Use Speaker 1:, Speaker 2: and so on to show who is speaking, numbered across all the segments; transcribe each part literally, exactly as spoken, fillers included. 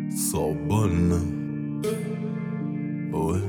Speaker 1: Sorbonne. Ouais.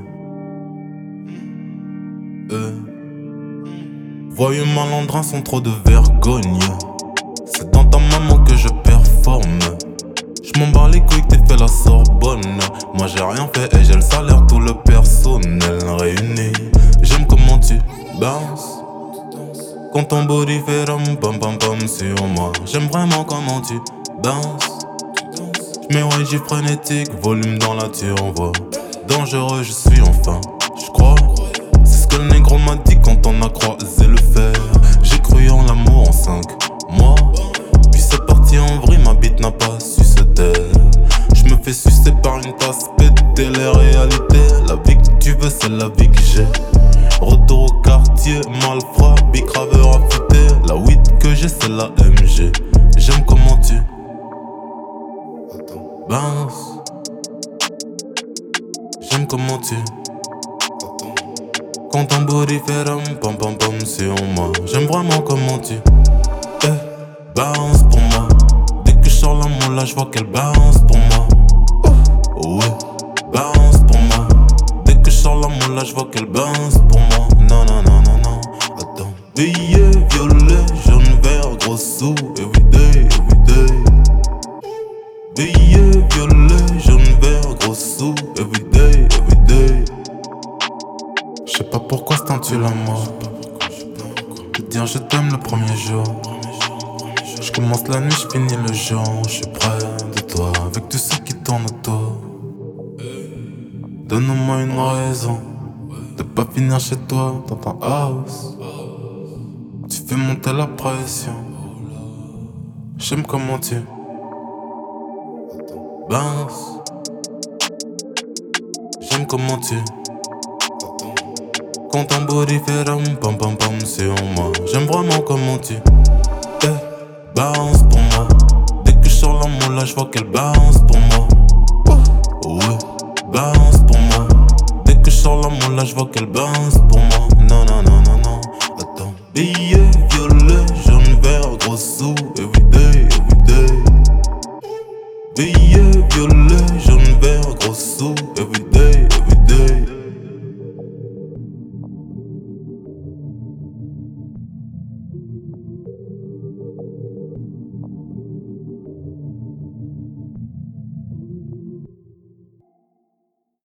Speaker 1: Euh. Voyeux malandrins sont trop de vergogne. C'est dans ta maman que je performe. Je m'en bats les couilles que t'aies fait la Sorbonne. Moi j'ai rien fait et j'ai le salaire, tout le personnel réuni. J'aime comment tu bounces quand ton body fait ram pam pam pam sur moi. J'aime vraiment comment tu bounces. J'mets ouais j'ai frénétique, volume dans la voix. Dangereux je suis enfin, j'crois. C'est ce que le négro m'a dit quand on a croisé le fer. J'ai cru en l'amour en cinq mois. Puis c'est parti en vrille, ma bite n'a pas su se taire. J'me fais sucer par une tasse, péter les réalités. La vie que tu veux c'est la vie que j'ai. Retour au quartier, malfrat, bicraveur affûté. La weed que j'ai c'est la M G. J'aime comment tu bounce. J'aime comment tu quand ton body fait ram pam pam pam sur moi. J'aime vraiment comment tu eh, bounce pour moi. Dès que je sors la moula je vois qu'elle bounce pour moi. Oh ouais, bounce pour moi. Dès que je sors la moula je vois qu'elle bounce pour moi. Non non non non non. Attends. Billet violet, jaune vert, gros sous. Everyday, everyday. Billet violet, jaune vert, gros sous. Everyday, everyday. Je sais pas pourquoi c'est un tu la mort. Te dire je t'aime le premier jour. Je commence la nuit, je finis le jour. Je suis près de toi, avec tous ceux qui tournent autour. Donne-moi une raison de pas finir chez toi dans ton house. Tu fais monter la pression. J'aime comment tu bounce. J'aime comment tu quand ton body fait ram pam pam pam sur moi. J'aime vraiment comment tu eh, bounce pour moi. Dès que je sors la moula je vois qu'elle bounce pour moi. Oh ouais, bounce pour moi. Dès que je sors la moula je vois qu'elle bounce pour moi. Non non non non non. Attends. Billet violet, jaune vert, gros sous. Everyday, everyday. Billet violet, jaune vert, gros sous. Everyday.